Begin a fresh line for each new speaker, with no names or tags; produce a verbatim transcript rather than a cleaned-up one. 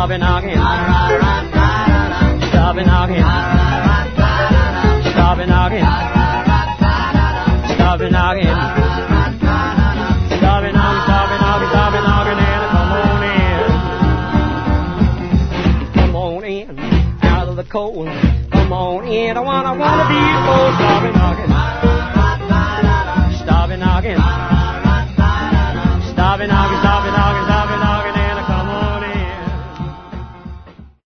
Stop it knocking. Stop it knocking. Stop it knocking. Stop it knocking. Stop it knocking, stop it knocking, stop it knocking, and come on in. Come on in, out of the cold. Come on in, I wanna, wanna be